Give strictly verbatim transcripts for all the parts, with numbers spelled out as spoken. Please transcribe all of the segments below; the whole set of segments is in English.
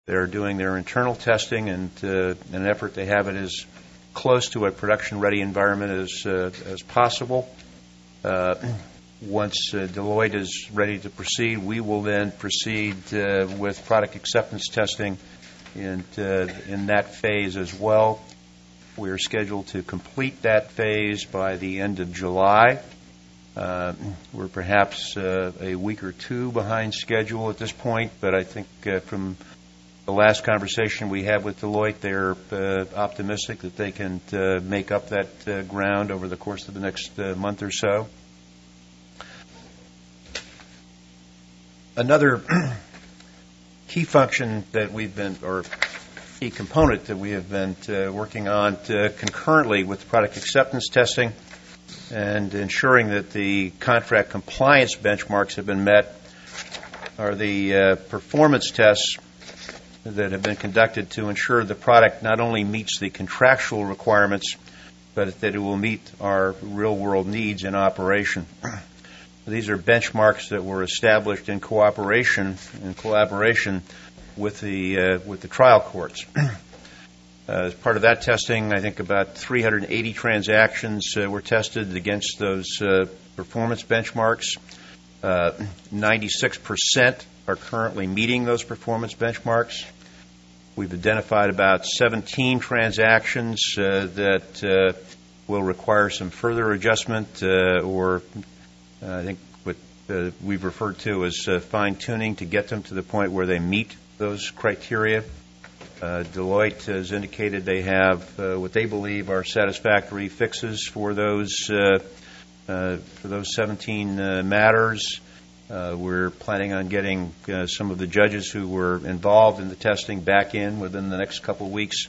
They're doing their internal testing, and uh, in an effort to have it as close to a production-ready environment as uh, as possible. Uh, once uh, Deloitte is ready to proceed, we will then proceed uh, with product acceptance testing in, uh, in that phase as well. We are scheduled to complete that phase by the end of July. Uh, we're perhaps uh, a week or two behind schedule at this point, but I think uh, from the last conversation we had with Deloitte, they're uh, optimistic that they can uh, make up that uh, ground over the course of the next uh, month or so. Another key function that we've been, or key component that we have been uh, working on to, concurrently with product acceptance testing and ensuring that the contract compliance benchmarks have been met are the uh, performance tests that have been conducted to ensure the product not only meets the contractual requirements, but that it will meet our real-world needs in operation. These are benchmarks that were established in cooperation and collaboration with the uh, with the trial courts. Uh, as part of that testing, I think about three hundred eighty transactions uh, were tested against those uh, performance benchmarks. Uh, ninety-six percent are currently meeting those performance benchmarks. We've identified about seventeen transactions uh, that uh, will require some further adjustment uh, or uh, I think what uh, we've referred to as uh, fine-tuning to get them to the point where they meet those criteria. Uh, Deloitte has indicated they have uh, what they believe are satisfactory fixes for those uh, uh, for those seventeen uh, matters. Uh, we're planning on getting uh, some of the judges who were involved in the testing back in within the next couple of weeks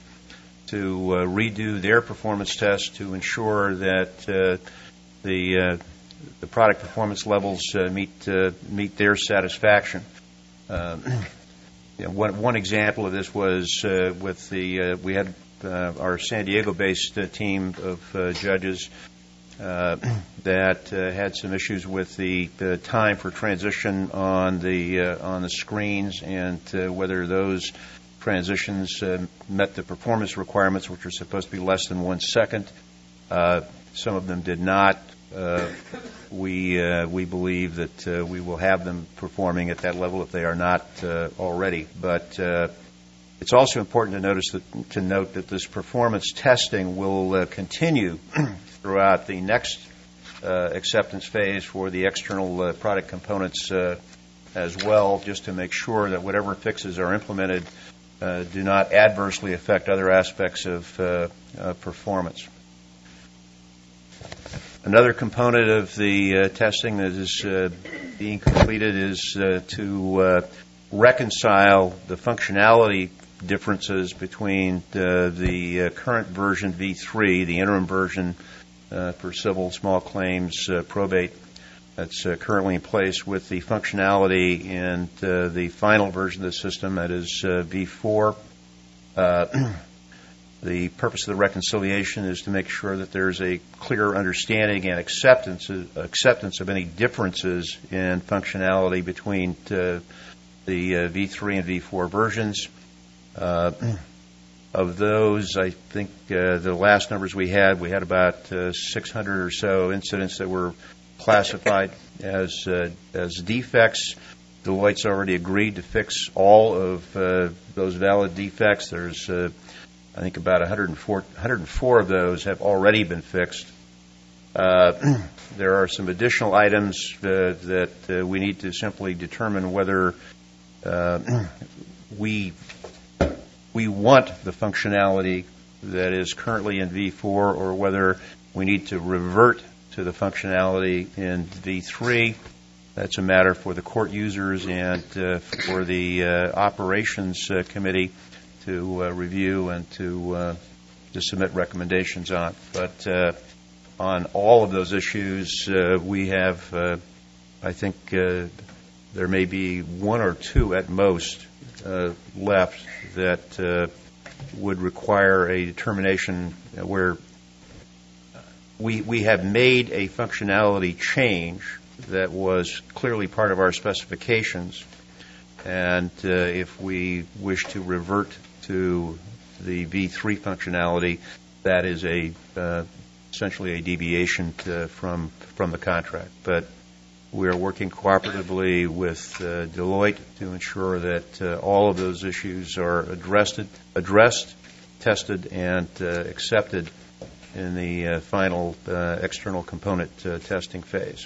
to uh, redo their performance tests to ensure that uh, the uh, the product performance levels uh, meet uh, meet their satisfaction. Uh, you know, one one example of this was uh, with the uh, we had uh, our San Diego-based uh, team of uh, judges uh, that uh, had some issues with the, the time for transition on the uh, on the screens and uh, whether those transitions uh, met the performance requirements, which are supposed to be less than one second. Uh, some of them did not. Uh, we uh, we believe that uh, we will have them performing at that level if they are not uh, already. But uh, it's also important to notice that, to note that this performance testing will uh, continue throughout the next uh, acceptance phase for the external uh, product components uh, as well, just to make sure that whatever fixes are implemented uh, do not adversely affect other aspects of uh, uh, performance. Another component of the uh, testing that is uh, being completed is uh, to uh, reconcile the functionality differences between uh, the uh, current version V three, the interim version uh, for civil small claims uh, probate that's uh, currently in place, with the functionality in uh, the final version of the system, that is uh, V four. Uh, The purpose of the reconciliation is to make sure that there's a clear understanding and acceptance acceptance of any differences in functionality between uh, the uh, V three and V four versions. Uh, of those, I think uh, the last numbers we had, we had about uh, six hundred or so incidents that were classified as uh, as defects. Deloitte's already agreed to fix all of uh, those valid defects. There's uh, I think about one hundred four, one hundred four of those have already been fixed. Uh, there are some additional items uh, that uh, we need to simply determine whether uh, we we want the functionality that is currently in V four or whether we need to revert to the functionality in V three. That's a matter for the court users and uh, for the uh, operations uh, committee to uh, review and to uh, to submit recommendations on. But uh, on all of those issues, uh, we have, uh, I think, uh, there may be one or two at most uh, left that uh, would require a determination where we we have made a functionality change that was clearly part of our specifications. And uh, if we wish to revert to the V three functionality, that is a uh, essentially a deviation to, from from the contract. But we are working cooperatively with uh, Deloitte to ensure that uh, all of those issues are addressed, addressed, tested, and uh, accepted in the uh, final uh, external component uh, testing phase.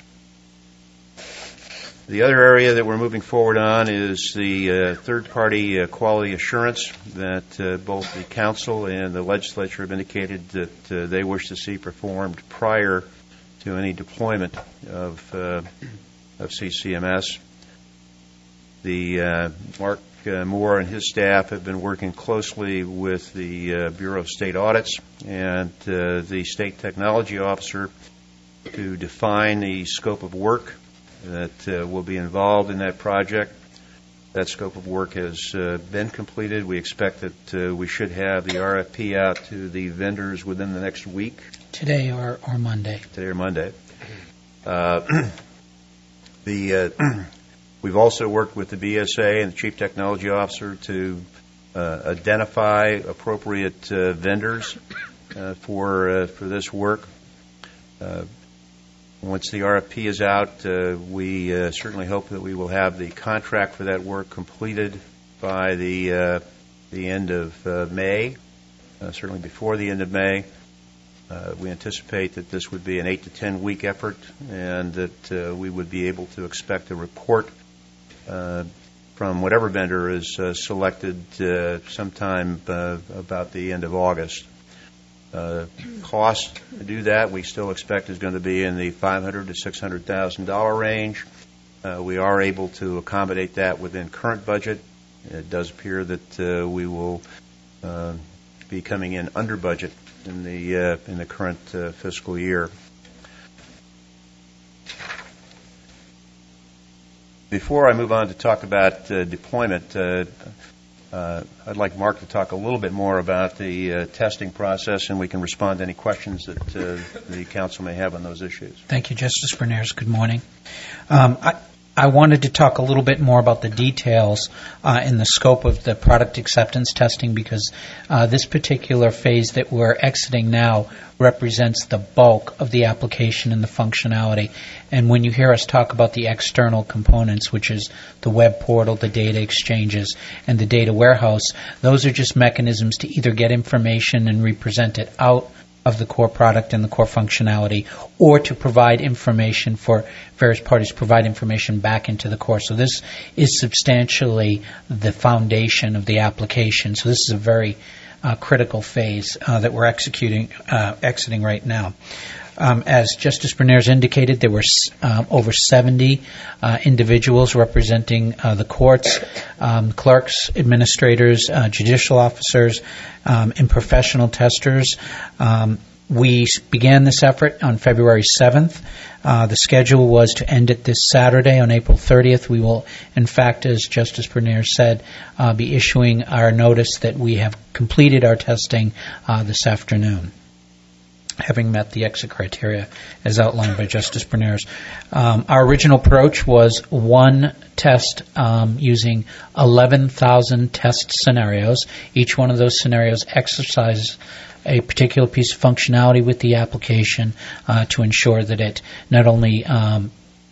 The other area that we're moving forward on is the uh, third-party uh, quality assurance that uh, both the Council and the Legislature have indicated that uh, they wish to see performed prior to any deployment of, uh, of C C M S. The uh, Mark uh, Moore and his staff have been working closely with the uh, Bureau of State Audits and uh, the State Technology Officer to define the scope of work that uh, will be involved in that project. That scope of work has uh, been completed. We expect that uh, we should have the R F P out to the vendors within the next week. Today or, or Monday. Today or Monday. Uh, the uh, we've also worked with the B S A and the Chief Technology Officer to uh, identify appropriate uh, vendors uh, for uh, for this work. Uh, Once the R F P is out, uh, we uh, certainly hope that we will have the contract for that work completed by the uh, the end of uh, May, uh, certainly before the end of May. Uh, we anticipate that this would be an eight to ten week effort, and that uh, we would be able to expect a report uh, from whatever vendor is uh, selected uh, sometime uh, about the end of August. Uh, cost to do that we still expect is going to be in the five hundred to six hundred thousand dollar range. Uh, we are able to accommodate that within current budget. It does appear that uh, we will uh, be coming in under budget in the uh, in the current uh, fiscal year. Before I move on to talk about uh, deployment, uh, Uh, I'd like Mark to talk a little bit more about the uh, testing process, and we can respond to any questions that uh, the Council may have on those issues. Thank you, Justice Bernares. Good morning. Um, I, I wanted to talk a little bit more about the details uh, in the scope of the product acceptance testing, because uh, this particular phase that we're exiting now represents the bulk of the application and the functionality. And when you hear us talk about the external components, which is the web portal, the data exchanges, and the data warehouse, those are just mechanisms to either get information and represent it out of the core product and the core functionality, or to provide information for various parties, provide information back into the core. So this is substantially the foundation of the application. So this is a very uh, critical phase uh, that we're executing, uh, exiting right now. Um, as Justice Bernares indicated, there were um, over seventy uh, individuals representing uh, the courts, um, clerks, administrators, uh, judicial officers, um, and professional testers. Um, we began this effort on February seventh. Uh, the schedule was to end it this Saturday on April thirtieth. We will, in fact, as Justice Bernares said, uh, be issuing our notice that we have completed our testing uh, this afternoon, having met the exit criteria as outlined by Justice Bernares. Um, our original approach was one test um, using eleven thousand test scenarios. Each one of those scenarios exercises a particular piece of functionality with the application uh, to ensure that it not only um,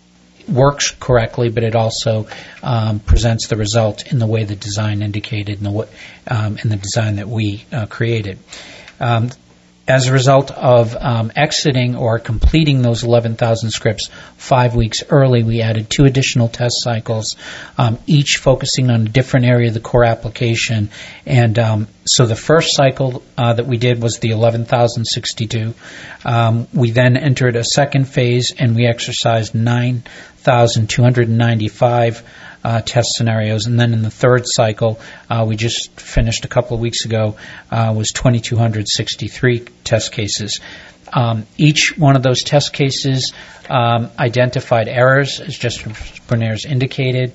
works correctly, but it also um, presents the result in the way the design indicated and the, w- um, in the design that we uh, created. Um, As a result of um, exiting or completing those eleven thousand scripts five weeks early, we added two additional test cycles, um, each focusing on a different area of the core application. And um, so the first cycle uh, that we did was the eleven thousand sixty-two. Um, we then entered a second phase, and we exercised nine thousand two hundred ninety-five Uh, test scenarios. And then in the third cycle, uh, we just finished a couple of weeks ago, uh, was two thousand two hundred sixty-three test cases. Um, each one of those test cases um, identified errors, as Justice Bernares indicated.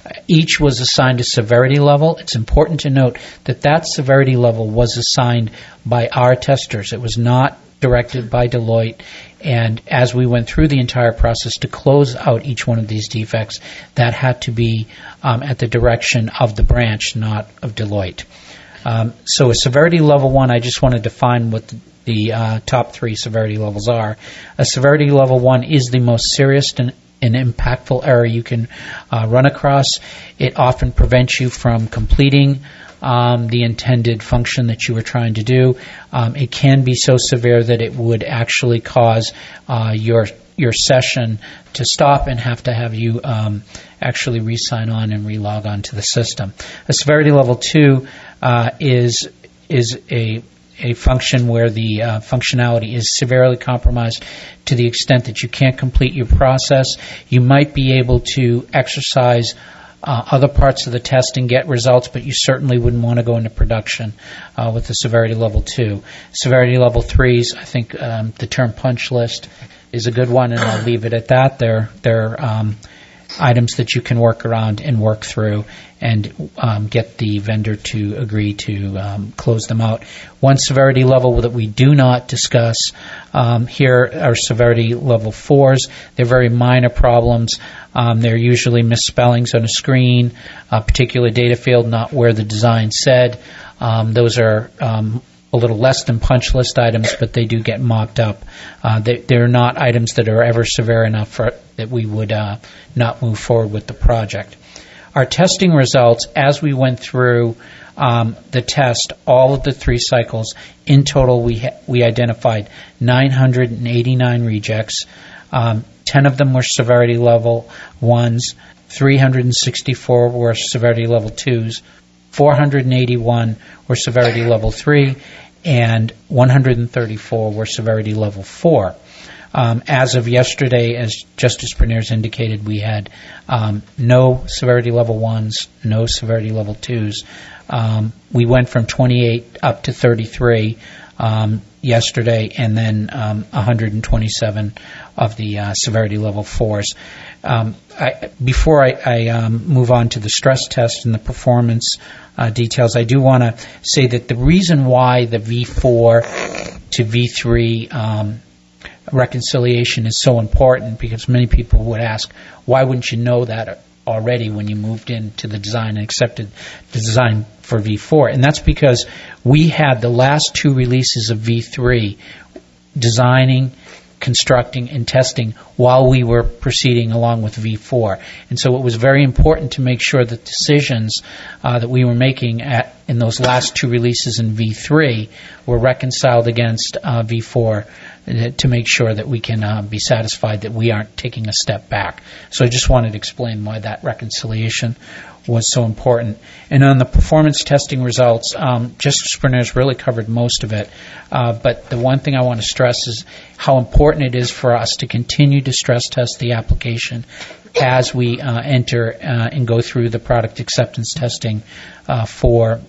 Each was assigned a severity level. It's important to note that that severity level was assigned by our testers. It was not directed by Deloitte. And as we went through the entire process to close out each one of these defects, that had to be um, at the direction of the branch, not of Deloitte. Um, so a severity level one, I just want to define what the, the uh, top three severity levels are. A severity level one is the most serious and an impactful error you can uh, run across. It often prevents you from completing um, the intended function that you were trying to do. Um, it can be so severe that it would actually cause uh, your your session to stop and have to have you um, actually re-sign on and re-log on to the system. A severity level two uh, is is a a function where the uh, functionality is severely compromised to the extent that you can't complete your process. You might be able to exercise uh, other parts of the test and get results, but you certainly wouldn't want to go into production uh, with the severity level two. Severity level threes, I think um, the term punch list is a good one, and I'll leave it at that. They're, they're um, items that you can work around and work through and um, get the vendor to agree to um, close them out. One severity level that we do not discuss um, here are severity level fours. They're very minor problems. Um, they're usually misspellings on a screen, a particular data field not where the design said. Um, those are um, a little less than punch list items, but they do get mocked up. Uh, they, they're not items that are ever severe enough for, that we would uh, not move forward with the project. Our testing results, as we went through um, the test, all of the three cycles, in total we ha- we identified nine hundred eighty-nine rejects. Um, ten of them were severity level ones, three hundred sixty-four were severity level twos, four hundred eighty-one were severity level three, and one hundred thirty-four were severity level four. Um, as of yesterday, as Justice Berniers indicated, we had um, no severity level ones, no severity level twos. Um, we went from twenty-eight up to thirty-three um, yesterday, and then um, one hundred twenty-seven of the uh, severity level fours. Um, I, before I, I um, move on to the stress test and the performance uh, details, I do want to say that the reason why the V four to V three um, reconciliation is so important, because many people would ask, why wouldn't you know that already when you moved into the design and accepted the design for V four? And that's because we had the last two releases of V three designing, constructing, and testing while we were proceeding along with V four. And so it was very important to make sure that decisions uh, that we were making at, in those last two releases in V three were reconciled against uh, V four to make sure that we can uh, be satisfied that we aren't taking a step back. So I just wanted to explain why that reconciliation was so important. And on the performance testing results, um, Justice Berniers really covered most of it. Uh, but the one thing I want to stress is how important it is for us to continue to stress test the application as we uh, enter uh, and go through the product acceptance testing uh, for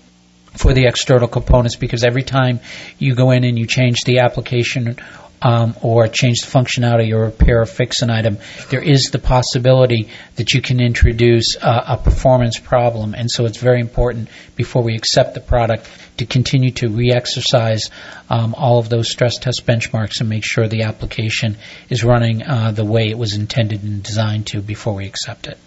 for the external components, because every time you go in and you change the application um, or change the functionality or repair or fix an item, there is the possibility that you can introduce uh, a performance problem. And so it's very important before we accept the product to continue to re-exercise um, all of those stress test benchmarks and make sure the application is running uh, the way it was intended and designed to before we accept it.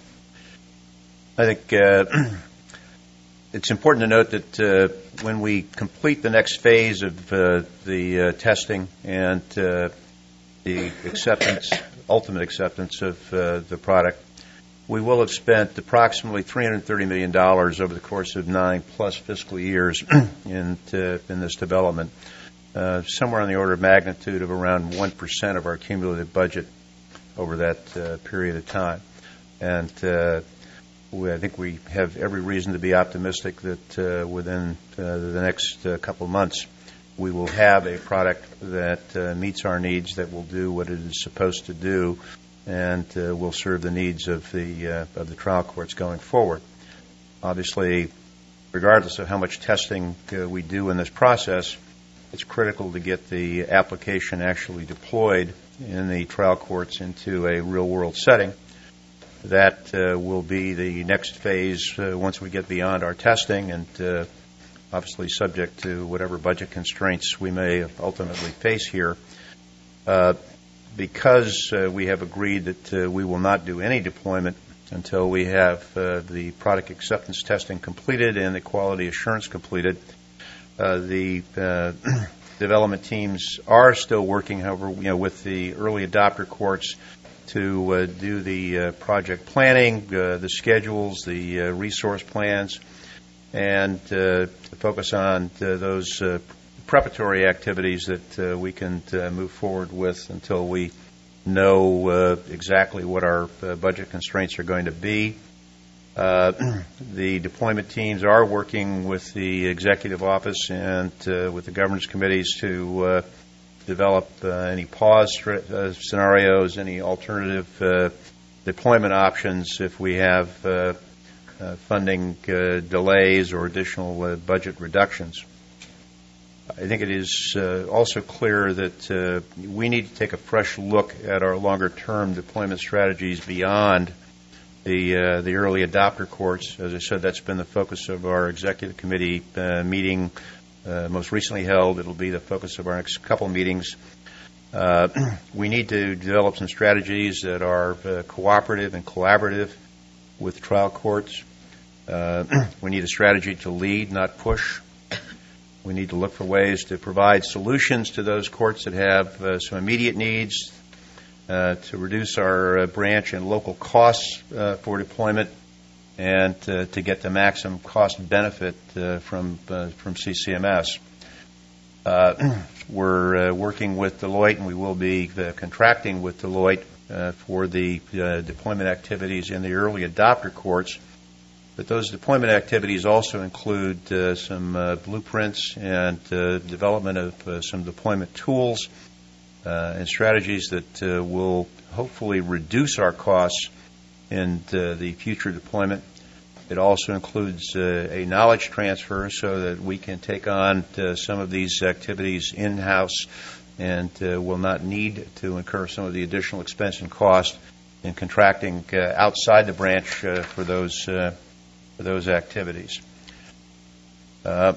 I think uh, it's important to note that uh, when we complete the next phase of uh, the uh, testing and uh, the acceptance, ultimate acceptance of uh, the product, we will have spent approximately three hundred thirty million dollars over the course of nine plus fiscal years in, uh, in this development, uh, somewhere on the order of magnitude of around one percent of our cumulative budget over that uh, period of time. And uh, We, I think we have every reason to be optimistic that uh, within uh, the next uh, couple of months we will have a product that uh, meets our needs, that will do what it is supposed to do, and uh, will serve the needs of the uh, of the trial courts going forward. Obviously, regardless of how much testing uh, we do in this process, it's critical to get the application actually deployed in the trial courts into a real-world setting. That uh, will be the next phase uh, once we get beyond our testing, and uh, obviously subject to whatever budget constraints we may ultimately face here. Uh, because uh, we have agreed that uh, we will not do any deployment until we have uh, the product acceptance testing completed and the quality assurance completed, uh, the uh, development teams are still working, however, you know, with the early adopter courts to uh, do the uh, project planning, uh, the schedules, the uh, resource plans, and uh, to focus on uh, those uh, preparatory activities that uh, we can uh, move forward with until we know uh, exactly what our uh, budget constraints are going to be. Uh, the deployment teams are working with the executive office and uh, with the governance committees to uh, develop uh, any pause uh, scenarios, any alternative uh, deployment options if we have uh, uh, funding uh, delays or additional uh, budget reductions. I think it is uh, also clear that uh, we need to take a fresh look at our longer-term deployment strategies beyond the uh, the early adopter courts. As I said, that's been the focus of our executive committee uh, meeting Uh, most recently held. It'll be the focus of our next couple meetings. Uh, we need to develop some strategies that are uh, cooperative and collaborative with trial courts. Uh, we need a strategy to lead, not push. We need to look for ways to provide solutions to those courts that have uh, some immediate needs, uh, to reduce our uh, branch and local costs uh, for deployment, and uh, to get the maximum cost benefit uh, from uh, from C C M S. Uh, we're uh, working with Deloitte, and we will be uh, contracting with Deloitte uh, for the uh, deployment activities in the early adopter courts. But those deployment activities also include uh, some uh, blueprints and uh, development of uh, some deployment tools uh, and strategies that uh, will hopefully reduce our costs in uh, the future deployment. It also includes uh, a knowledge transfer so that we can take on uh, some of these activities in-house and uh, will not need to incur some of the additional expense and cost in contracting uh, outside the branch uh, for those uh, for those activities. Uh,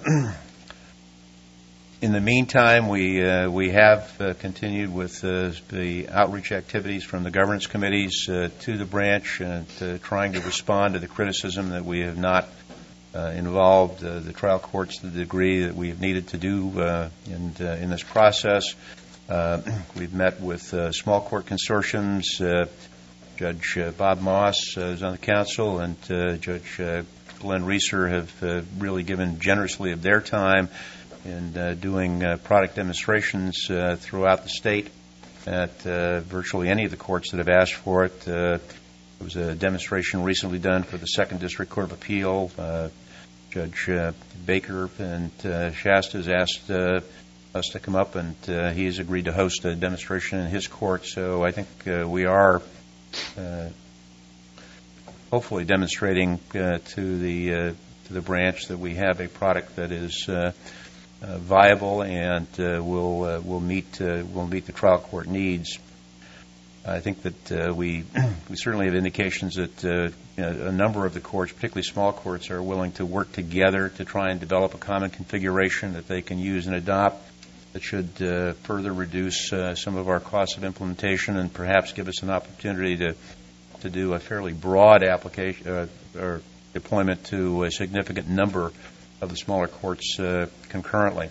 In the meantime, we uh, we have uh, continued with uh, the outreach activities from the governance committees uh, to the branch and uh, trying to respond to the criticism that we have not uh, involved uh, the trial courts to the degree that we have needed to do uh, in, uh, in this process. Uh, we've met with uh, small court consortiums. Uh, Judge uh, Bob Moss uh, is on the council, and uh, Judge uh, Glenn Reeser have uh, really given generously of their time in uh, doing uh, product demonstrations uh, throughout the state at uh, virtually any of the courts that have asked for it. Uh, there was a demonstration recently done for the Second District Court of Appeal. Uh, Judge uh, Baker and uh, Shasta has asked uh, us to come up, and uh, he has agreed to host a demonstration in his court. So I think uh, we are uh, hopefully demonstrating uh, to the uh, to the branch that we have a product that is uh, Uh, viable and uh, will uh, will meet uh, will meet the trial court needs. I think that uh, we we certainly have indications that uh, you know, a number of the courts, particularly small courts, are willing to work together to try and develop a common configuration that they can use and adopt that should uh, further reduce uh, some of our costs of implementation and perhaps give us an opportunity to to do a fairly broad application uh, or deployment to a significant number of the smaller courts uh, concurrently.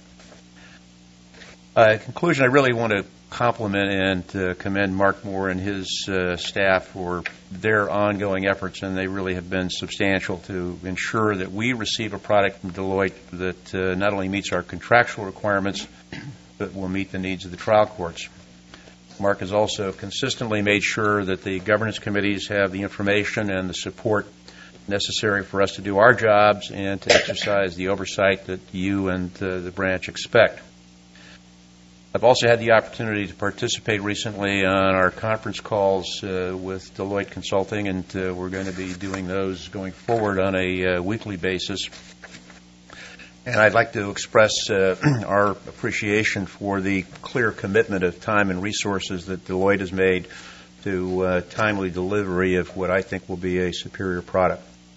Uh, in conclusion, I really want to compliment and uh, commend Mark Moore and his uh, staff for their ongoing efforts, and they really have been substantial to ensure that we receive a product from Deloitte that uh, not only meets our contractual requirements, but will meet the needs of the trial courts. Mark has also consistently made sure that the governance committees have the information and the support necessary for us to do our jobs and to exercise the oversight that you and uh, the branch expect. I've also had the opportunity to participate recently on our conference calls uh, with Deloitte Consulting, and uh, we're going to be doing those going forward on a uh, weekly basis. And I'd like to express uh, our appreciation for the clear commitment of time and resources that Deloitte has made to uh, timely delivery of what I think will be a superior product.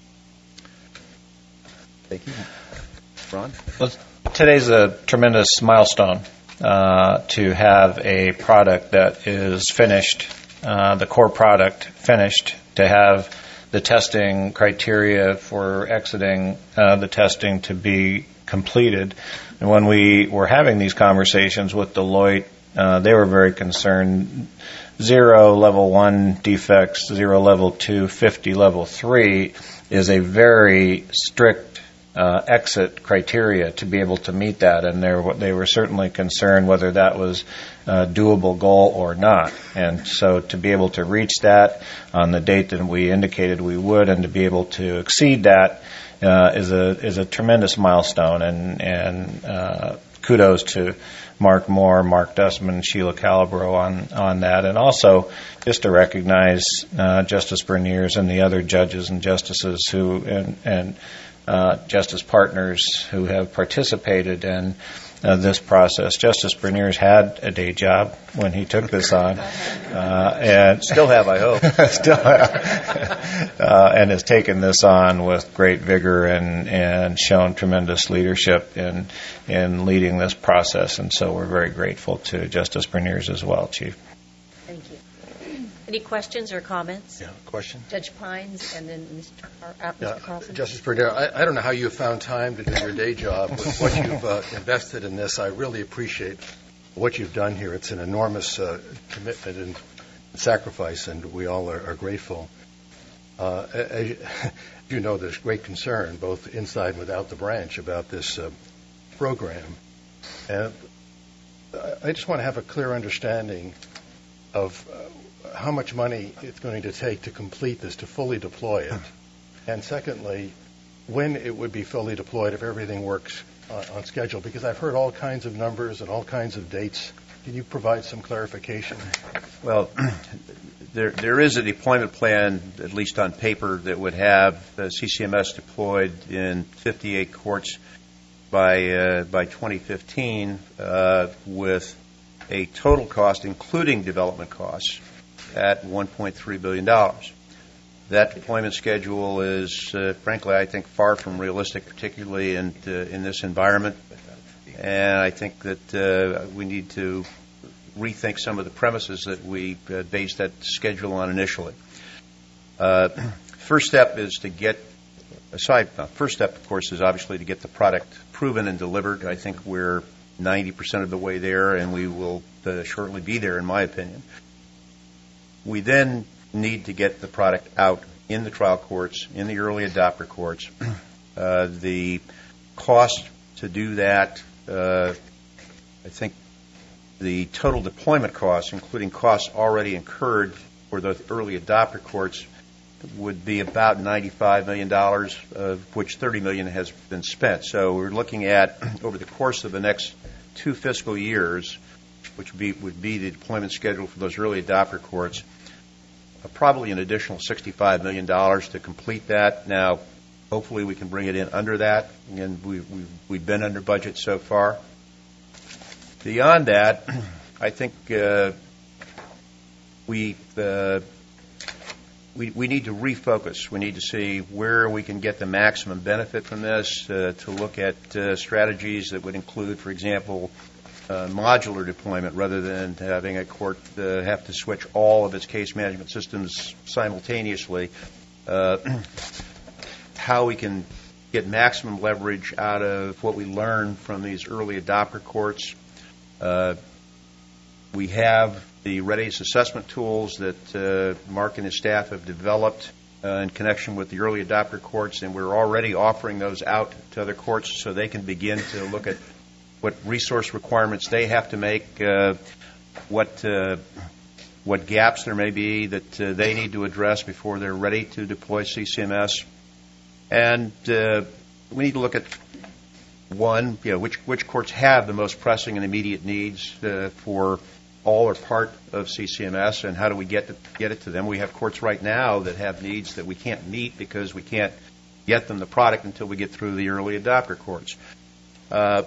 Thank you. Ron? Well, today's a tremendous milestone uh, to have a product that is finished, uh, the core product finished, to have the testing criteria for exiting uh, the testing to be completed. And when we were having these conversations with Deloitte, uh, they were very concerned. Zero level one defects, zero level two, fifty level three is a very strict uh, exit criteria to be able to meet that, and they were, they were certainly concerned whether that was a doable goal or not. And so to be able to reach that on the date that we indicated we would, and to be able to exceed that uh, is a is a tremendous milestone, and and uh, kudos to Mark Moore, Mark Dustman, Sheila Calabro on, on that, and also just to recognize uh, Justice Berniers and the other judges and justices who and, and uh, justice partners who have participated in uh, this process. Justice Berniers had a day job when he took this on, uh, and still have, I hope, still have, uh, and has taken this on with great vigor and and shown tremendous leadership in in leading this process. And so we're very grateful to Justice Berniers as well, Chief. Thank you. Any questions or comments? Yeah, question? Judge Pines and then Mister Car- uh, Mister Yeah, Carlson. Justice Bernier, I, I don't know how you found time to do your day job with what you've uh, invested in this. I really appreciate what you've done here. It's an enormous uh, commitment and sacrifice, and we all are, are grateful. Uh, as you, you know, there's great concern, both inside and without the branch, about this uh, program. And I just want to have a clear understanding of uh, how much money it's going to take to complete this, to fully deploy it. And secondly, when it would be fully deployed if everything works uh, on schedule, because I've heard all kinds of numbers and all kinds of dates. Can you provide some clarification? Well, there there is a deployment plan, at least on paper, that would have uh, C C M S deployed in fifty-eight courts by uh, by twenty fifteen, uh, with a total cost, including development costs, at one point three billion dollars. That deployment schedule is, uh, frankly, I think, far from realistic, particularly in uh, in this environment. And I think that uh, we need to rethink some of the premises that we uh, based that schedule on initially. Uh, first step is to get, aside, uh, first step, of course, is obviously to get the product proven and delivered. I think we're ninety percent of the way there, and we will uh, shortly be there, in my opinion. We then need to get the product out in the trial courts, in the early adopter courts. Uh, the cost to do that, uh, I think the total deployment costs, including costs already incurred for the early adopter courts, would be about ninety-five million dollars, of which thirty million dollars has been spent. So we're looking at, over the course of the next two fiscal years, which would be, would be the deployment schedule for those early adopter courts, uh, probably an additional sixty-five million dollars to complete that. Now, hopefully we can bring it in under that, and we, we, we've been under budget so far. Beyond that, I think uh, we, uh, we we need to refocus. We need to see where we can get the maximum benefit from this, uh, to look at uh, strategies that would include, for example, uh, modular deployment rather than having a court uh, have to switch all of its case management systems simultaneously. Uh, how we can get maximum leverage out of what we learn from these early adopter courts. Uh, we have the readiness assessment tools that uh, Mark and his staff have developed uh, in connection with the early adopter courts, and we're already offering those out to other courts so they can begin to look at what resource requirements they have to make, uh, what uh, what gaps there may be that uh, they need to address before they're ready to deploy C C M S. And uh, we need to look at, one, you know, which which courts have the most pressing and immediate needs uh, for all or part of C C M S, and how do we get to, get it to them? We have courts right now that have needs that we can't meet because we can't get them the product until we get through the early adopter courts. Uh,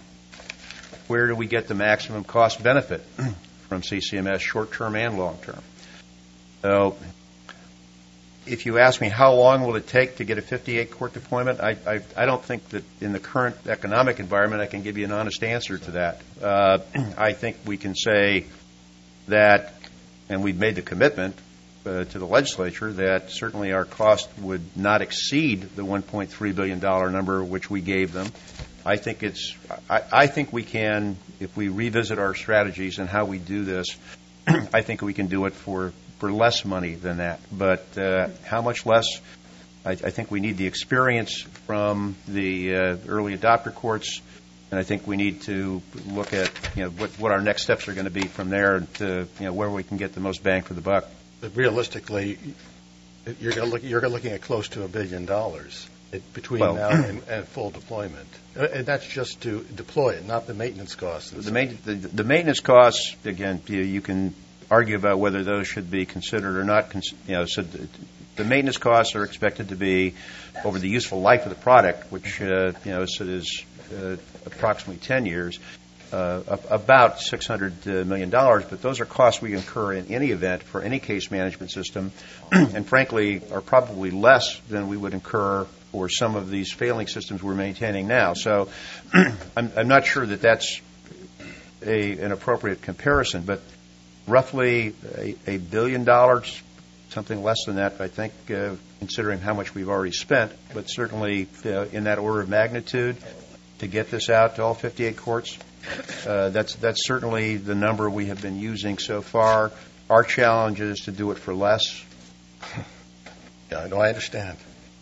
where do we get the maximum cost benefit from C C M S, short-term and long-term? So if you ask me how long will it take to get a fifty-eight court deployment, I, I, I don't think that in the current economic environment I can give you an honest answer to that. Uh, I think we can say that, and we've made the commitment uh, to the legislature, that certainly our cost would not exceed the one point three billion dollars number which we gave them. I think it's. I, I think we can, if we revisit our strategies and how we do this, I think we can do it for, for less money than that. But uh, how much less? I, I think we need the experience from the uh, early adopter courts, and I think we need to look at you know what, what our next steps are going to be from there, to you know where we can get the most bang for the buck. But realistically, you're going to look. You're looking at close to a billion dollars between well, now and, and full deployment, and that's just to deploy it, not the maintenance costs. The, main, the, the maintenance costs, again, you, you can argue about whether those should be considered or not. You know, so the, the maintenance costs are expected to be over the useful life of the product, which uh, you know so is uh, approximately ten years, uh, about six hundred million dollars. But those are costs we incur in any event for any case management system, and frankly, are probably less than we would incur for some of these failing systems we're maintaining now. So I'm, I'm not sure that that's a, an appropriate comparison, but roughly a, a billion dollars, something less than that, I think, uh, considering how much we've already spent, but certainly uh, in that order of magnitude to get this out to all fifty-eight courts. Uh, that's, that's certainly the number we have been using so far. Our challenge is to do it for less. Yeah, no, I understand.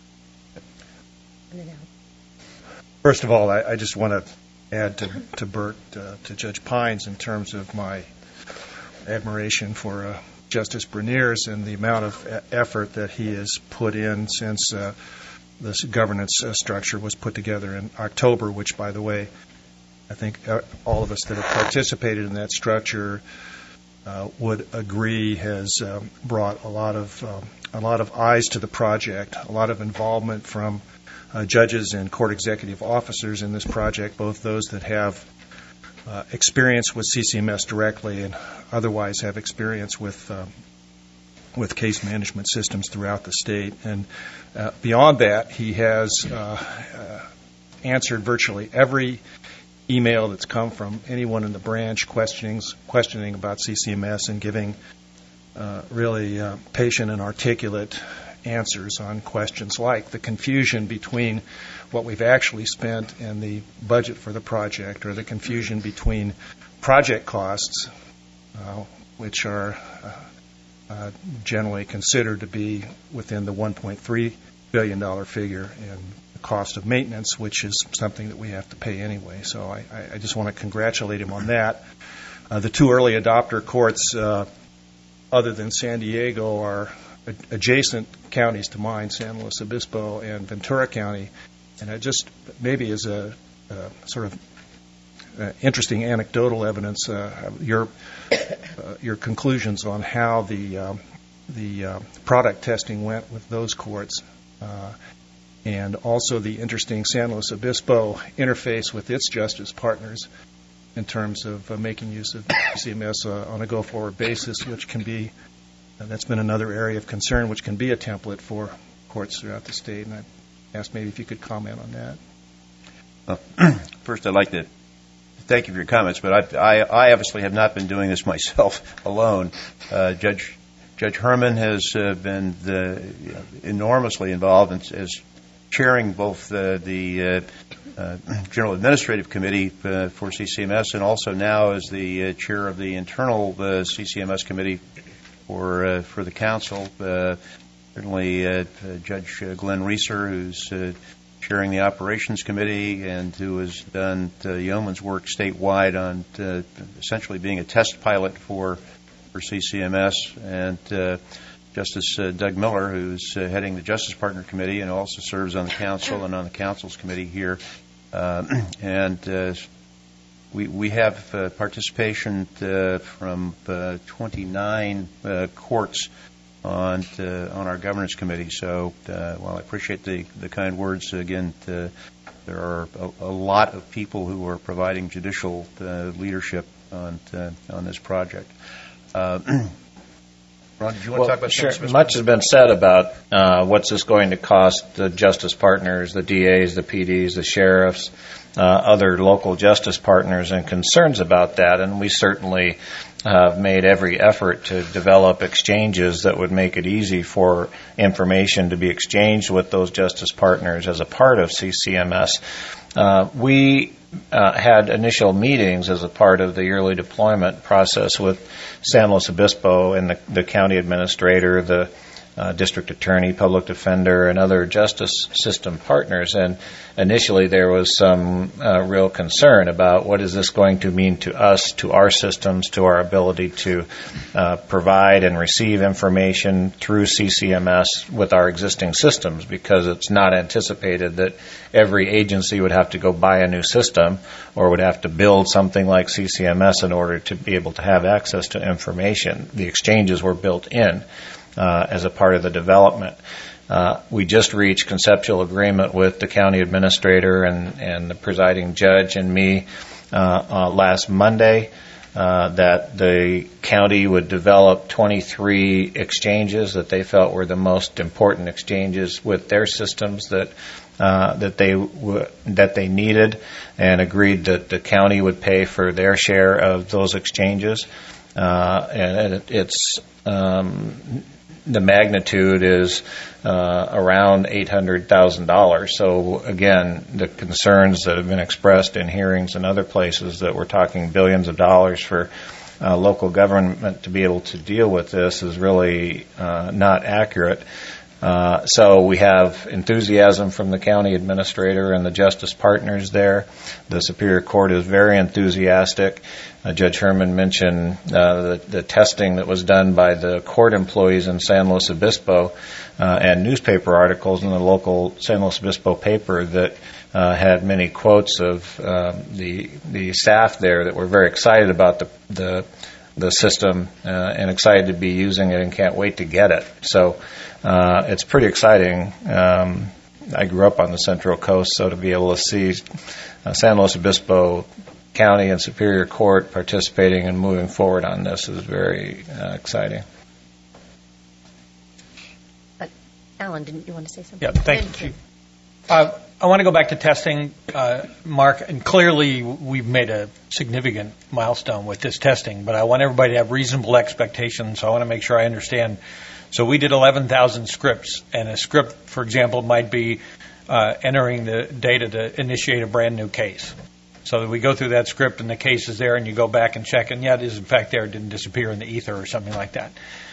First of all, I, I just want to add to, to Bert, uh, to Judge Pines, in terms of my admiration for uh, Justice Berniers and the amount of e- effort that he has put in since uh, this governance uh, structure was put together in October, which, by the way, I think uh, all of us that have participated in that structure uh, would agree has um, brought a lot of um, a lot of eyes to the project, a lot of involvement from Uh, judges and court executive officers in this project, both those that have uh, experience with C C M S directly and otherwise have experience with uh, with case management systems throughout the state. And uh, beyond that, he has uh, uh, answered virtually every email that's come from anyone in the branch questioning questioning about C C M S and giving uh, really uh, patient and articulate answers on questions like the confusion between what we've actually spent and the budget for the project, or the confusion between project costs, uh, which are uh, uh, generally considered to be within the one point three billion dollars figure, and the cost of maintenance, which is something that we have to pay anyway. So I, I just want to congratulate him on that. Uh, the two early adopter courts, uh, other than San Diego, are adjacent counties to mine, San Luis Obispo and Ventura County. And I just, maybe as a uh, sort of uh, interesting anecdotal evidence, uh, your uh, your conclusions on how the um, the uh, product testing went with those courts, uh, and also the interesting San Luis Obispo interface with its justice partners in terms of uh, making use of C C M S uh, on a go-forward basis, which can be Uh, that's been another area of concern, which can be a template for courts throughout the state. And I asked maybe if you could comment on that. Well, first, I'd like to thank you for your comments, but I, I, I obviously have not been doing this myself alone. Uh, Judge Judge Herman has uh, been the, you know, enormously involved in, as chairing both the, the uh, uh, General Administrative Committee uh, for C C M S, and also now as the uh, chair of the internal uh, C C M S Committee for uh, for the council. Uh, certainly, uh, uh, Judge uh, Glenn Reeser, who's uh, chairing the operations committee and who has done uh, yeoman's work statewide on uh, essentially being a test pilot for for C C M S, and uh, Justice uh, Doug Miller, who's uh, heading the Justice Partner Committee and also serves on the council and on the council's committee here, uh, and. Uh, We, we have uh, participation uh, from uh, twenty-nine uh, courts on uh, on our governance committee. So uh, while I appreciate the, the kind words, again, uh, there are a, a lot of people who are providing judicial uh, leadership on uh, on this project. Uh, Ron, did you want to talk about sure. San Luis Much has been said about uh, what's this going to cost the justice partners, the D As, the P Ds, the sheriffs, uh, other local justice partners, and concerns about that. And we certainly have made every effort to develop exchanges that would make it easy for information to be exchanged with those justice partners as a part of C C M S. Uh, we uh, had initial meetings as a part of the early deployment process with San Luis Obispo and the, the county administrator, the uh, district attorney, public defender, and other justice system partners. And initially there was some uh, real concern about what is this going to mean to us, to our systems, to our ability to uh, provide and receive information through C C M S with our existing systems, because it's not anticipated that every agency would have to go buy a new system or would have to build something like C C M S in order to be able to have access to information. The exchanges were built in uh, as a part of the development. Uh, we just reached conceptual agreement with the county administrator and, and the presiding judge and me uh, uh, last Monday uh, that the county would develop twenty-three exchanges that they felt were the most important exchanges with their systems that uh, that they w- that they needed, and agreed that the county would pay for their share of those exchanges. Uh, and it, it's um, the magnitude is uh, around eight hundred thousand dollars. So again, the concerns that have been expressed in hearings and other places that we're talking billions of dollars for uh, local government to be able to deal with this is really uh, not accurate. Uh, so we have enthusiasm from the county administrator and the justice partners there. The Superior Court is very enthusiastic. Uh, Judge Herman mentioned uh, the, the testing that was done by the court employees in San Luis Obispo uh, and newspaper articles in the local San Luis Obispo paper that uh, had many quotes of uh, the the staff there that were very excited about the the, the system uh, and excited to be using it and can't wait to get it. So uh, it's pretty exciting. Um, I grew up on the Central Coast, so to be able to see uh, San Luis Obispo County and Superior Court participating and moving forward on this is very uh, exciting. Uh, Alan, didn't you want to say something? Yeah, thank you, Chief. Uh, I want to go back to testing, uh, Mark, and clearly we've made a significant milestone with this testing, but I want everybody to have reasonable expectations, so I want to make sure I understand. So we did eleven thousand scripts, and a script, for example, might be uh, entering the data to initiate a brand new case. So that we go through that script and the case is there and you go back and check, and yeah, it is in fact there, it didn't disappear in the ether or something like that.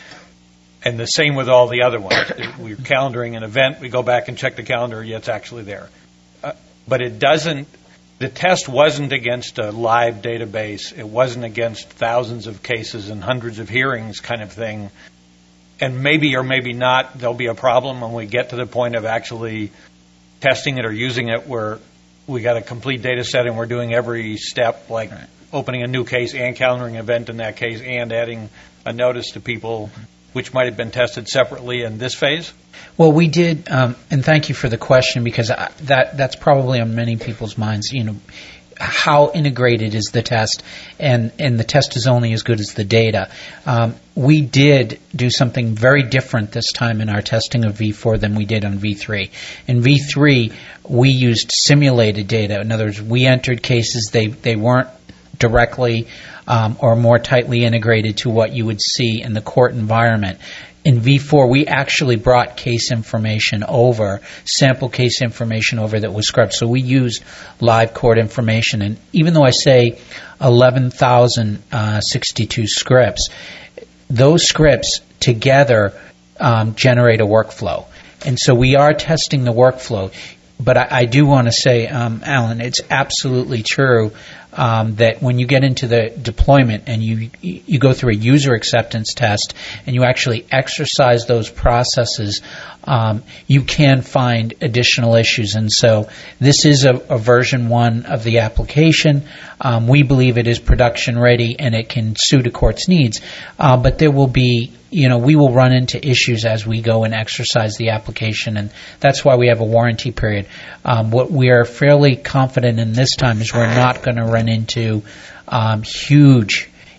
And the same with all the other ones. We're calendaring an event, we go back and check the calendar, yeah, it's actually there. Uh, but it doesn't, the test wasn't against a live database, it wasn't against thousands of cases and hundreds of hearings kind of thing. And maybe or maybe not, there'll be a problem when we get to the point of actually testing it or using it where we got a complete data set and we're doing every step, like right. opening a new case and calendaring an event in that case and adding a notice to people which might have been tested separately in this phase? Well, we did, um, and thank you for the question, because I, that that's probably on many people's minds. You know, how integrated is the test, and, and the test is only as good as the data. Um, we did do something very different this time in our testing of V four than we did on V three. In V three, we used simulated data. In other words, we entered cases, they, they weren't directly um, or more tightly integrated to what you would see in the court environment. In V four, we actually brought case information over, sample case information over that was scrubbed. So we used live court information. And even though I say eleven thousand sixty-two scripts, those scripts together um, generate a workflow. And so we are testing the workflow. But I, I do want to say, um, Alan, it's absolutely true um, that when you get into the deployment and you you go through a user acceptance test and you actually exercise those processes, um, you can find additional issues. And so this is a, a version one of the application. Um, we believe it is production ready and it can suit a court's needs. Uh, but there will be You know, we will run into issues as we go and exercise the application, and that's why we have a warranty period. Um, what we are fairly confident in this time is we're not going to run into um, huge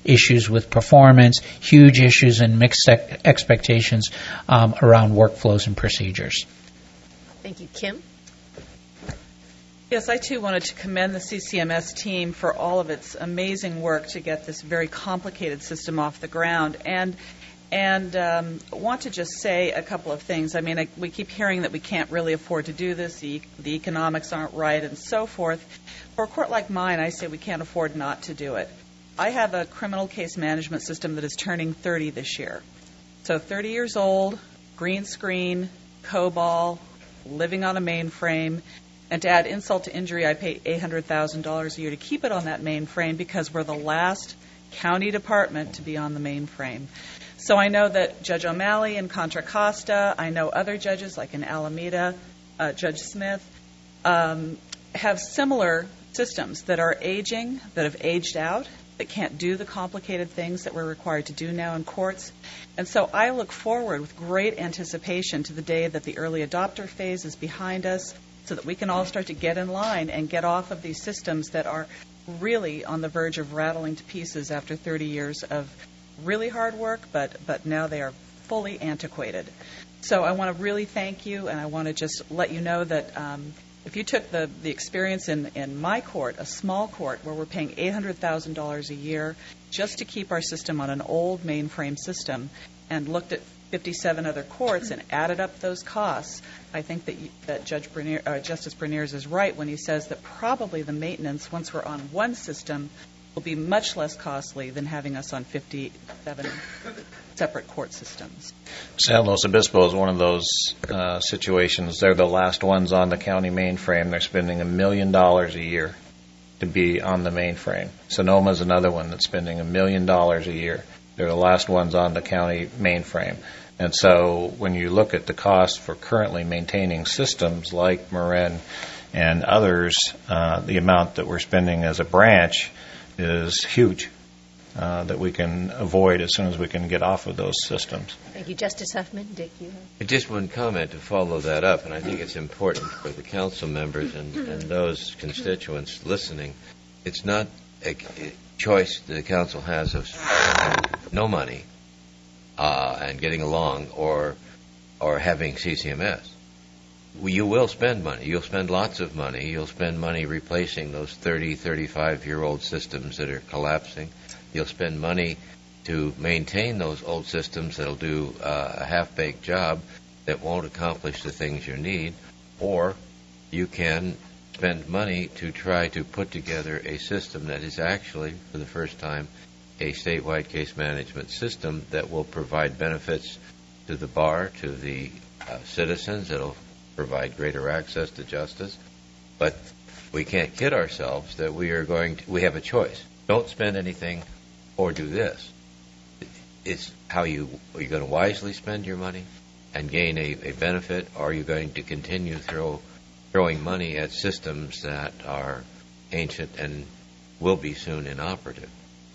issues with performance, huge issues and mixed ex- expectations um, around workflows and procedures. Thank you. Kim? Yes, I too wanted to commend the C C M S team for all of its amazing work to get this very complicated system off the ground. And and um, want to just say a couple of things. I mean, I, we keep hearing that we can't really afford to do this, the, the economics aren't right, and so forth. For a court like mine, I say we can't afford not to do it. I have a criminal case management system that is turning thirty this year. So thirty years old, green screen, COBOL, living on a mainframe. And to add insult to injury, I pay eight hundred thousand dollars a year to keep it on that mainframe because we're the last county department to be on the mainframe. So I know that Judge O'Malley in Contra Costa, I know other judges like in Alameda, uh, Judge Smith, um, have similar systems that are aging, that have aged out, that can't do the complicated things that we're required to do now in courts. And so I look forward with great anticipation to the day that the early adopter phase is behind us, so that we can all start to get in line and get off of these systems that are really on the verge of rattling to pieces after thirty years of really hard work, but, but now they are fully antiquated. So I want to really thank you, and I want to just let you know that um, if you took the, the experience in, in my court, a small court, where we're paying eight hundred thousand dollars a year just to keep our system on an old mainframe system, and looked at fifty-seven other courts and added up those costs, I think that, you, that Judge Bernier, uh, Justice Berniers is right when he says that probably the maintenance, once we're on one system, will be much less costly than having us on fifty-seven separate court systems. San Luis Obispo is one of those uh, situations. They're the last ones on the county mainframe. They're spending a million dollars a year to be on the mainframe. Sonoma is another one that's spending a million dollars a year. They're the last ones on the county mainframe. And so when you look at the cost for currently maintaining systems like Marin and others, uh, the amount that we're spending as a branch is huge uh, that we can avoid as soon as we can get off of those systems. Thank you. Justice Huffman. Dick, you have? Just one comment to follow that up, and I think it's important for the council members and, and those constituents listening. It's not a choice the council has of no money uh, and getting along, or or having C C M S. You will spend money. You'll spend lots of money. You'll spend money replacing those thirty, thirty-five-year-old systems that are collapsing. You'll spend money to maintain those old systems that'll do uh, a half-baked job that won't accomplish the things you need. Or you can spend money to try to put together a system that is actually, for the first time, a statewide case management system that will provide benefits to the bar, to the uh, citizens. It'll provide greater access to justice. But we can't kid ourselves that we are going to, we have a choice. Don't spend anything or do this. It's how you, are you going to wisely spend your money and gain a, a benefit, or are you going to continue throw, throwing money at systems that are ancient and will be soon inoperative?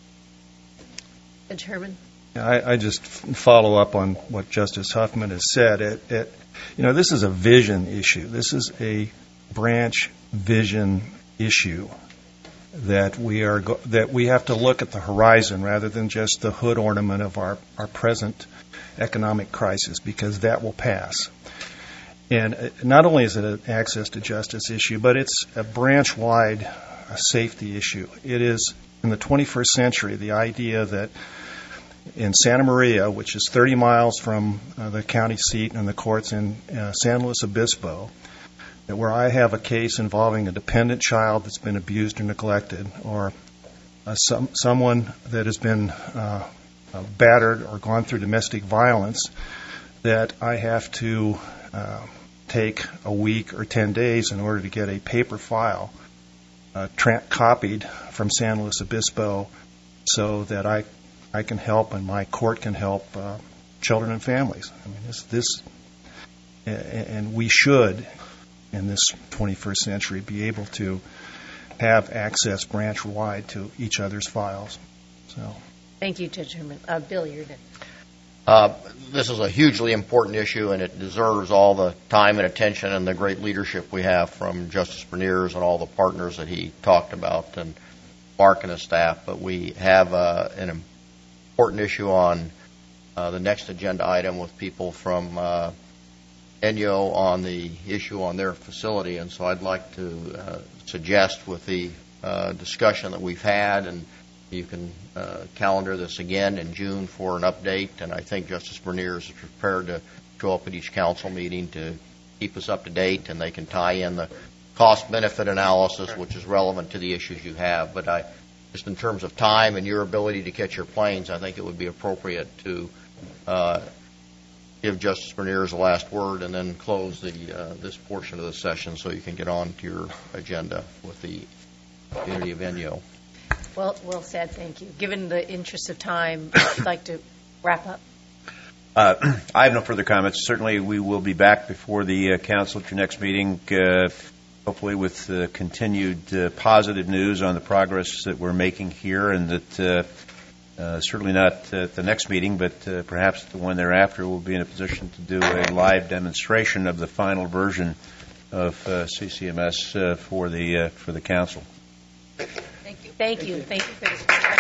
Judge Herman? I, I just follow up on what Justice Huffman has said. It, it, you know, this is a vision issue. This is a branch vision issue that we are go- that we have to look at the horizon rather than just the hood ornament of our, our present economic crisis, because that will pass. And not only is it an access to justice issue, but it's a branch-wide safety issue. It is, in the twenty-first century, the idea that in Santa Maria, which is thirty miles from uh, the county seat and the courts in uh, San Luis Obispo, that where I have a case involving a dependent child that's been abused or neglected, or uh, some, someone that has been uh, uh, battered or gone through domestic violence, that I have to uh, take a week or ten days in order to get a paper file uh, tra- copied from San Luis Obispo so that I I can help and my court can help uh, children and families. I mean, this, this, and we should, in this twenty-first century, be able to have access branch-wide to each other's files. So, thank you, Judge Herman. Uh, Bill, you're next. Uh, this is a hugely important issue, and it deserves all the time and attention and the great leadership we have from Justice Berniers and all the partners that he talked about. And Mark and his staff, but we have uh, an important issue on uh, the next agenda item with people from uh, N Y O on the issue on their facility, and so I'd like to uh, suggest with the uh, discussion that we've had, and you can uh, calendar this again in June for an update, and I think Justice Bernier is prepared to show up at each council meeting to keep us up to date, and they can tie in the cost-benefit analysis, which is relevant to the issues you have. But I, just in terms of time and your ability to catch your planes, I think it would be appropriate to uh, give Justice Bernier the last word and then close the uh, this portion of the session so you can get on to your agenda with the community of N Y O. Well, well said. Thank you. Given the interest of time, I'd like to wrap up. Uh, I have no further comments. Certainly, we will be back before the uh, council at your next meeting, uh, hopefully with uh, continued uh, positive news on the progress that we're making here, and that uh, uh, certainly not at the next meeting, but uh, perhaps the one thereafter, we'll be in a position to do a live demonstration of the final version of uh, C C M S uh, for the uh, for the council. Thank you. Thank you. Thank you for this discussion.